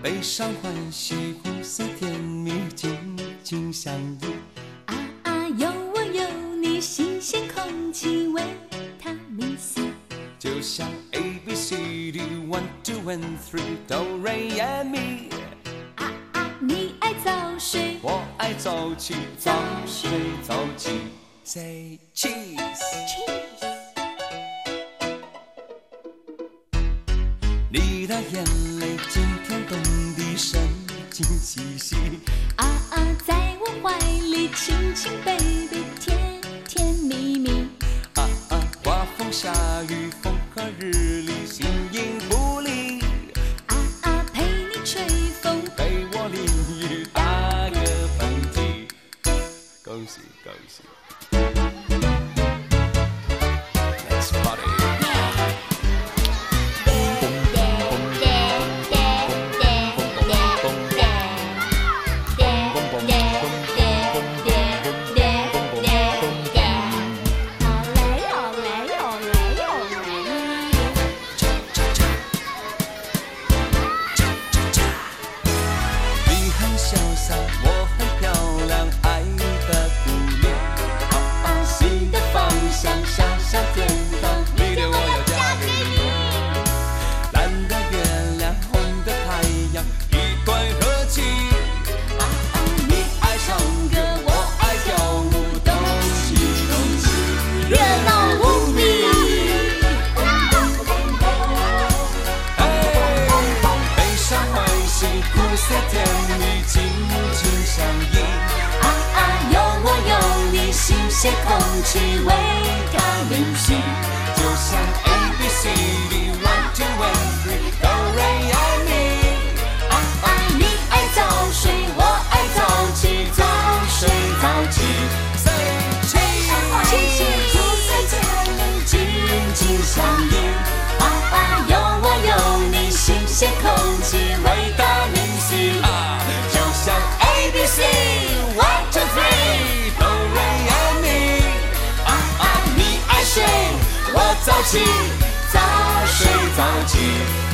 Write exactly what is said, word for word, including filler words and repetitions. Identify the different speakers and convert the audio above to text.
Speaker 1: 悲伤欢喜苦涩甜蜜紧紧相依。
Speaker 2: 啊啊，有我有你，新鲜空气维他命 C。
Speaker 1: 就像 A B C D one two and three 哆瑞咪。
Speaker 2: 啊啊，你爱早睡，
Speaker 1: 我爱早起，早睡早起。Say cheese。你的眼泪今天冻得神经兮兮。
Speaker 2: 啊啊，在我怀里亲亲 baby， 甜甜蜜蜜。
Speaker 1: 啊啊，刮风下雨，风和日丽，形影不离。
Speaker 2: 啊啊，陪你吹风，
Speaker 1: 陪我淋雨，打个喷嚏。恭喜恭喜 ！Let's party！我很漂亮，爱的鼓励。啊啊，新的方向，下下天堂，明天我要嫁给你。蓝的月亮，红的太阳，一块和气。啊啊，你爱唱歌，我爱跳舞，动起动起，热闹无比。哎，悲伤欢喜，苦涩甜蜜，紧紧相依。
Speaker 2: 啊啊，有我有你，新鲜空气维他命 C。
Speaker 1: 就像 A B C D one two and three 哆瑞咪。
Speaker 2: 啊啊，你爱早睡，我爱早起，早睡早起。
Speaker 1: Say cheese，
Speaker 2: 苦涩甜蜜，紧紧相依。啊啊，有我有你，新鲜空气维他命 C。
Speaker 1: 啊，就像 A B C one two three 哆瑞咪。啊啊，你爱睡，我早起，早睡早起。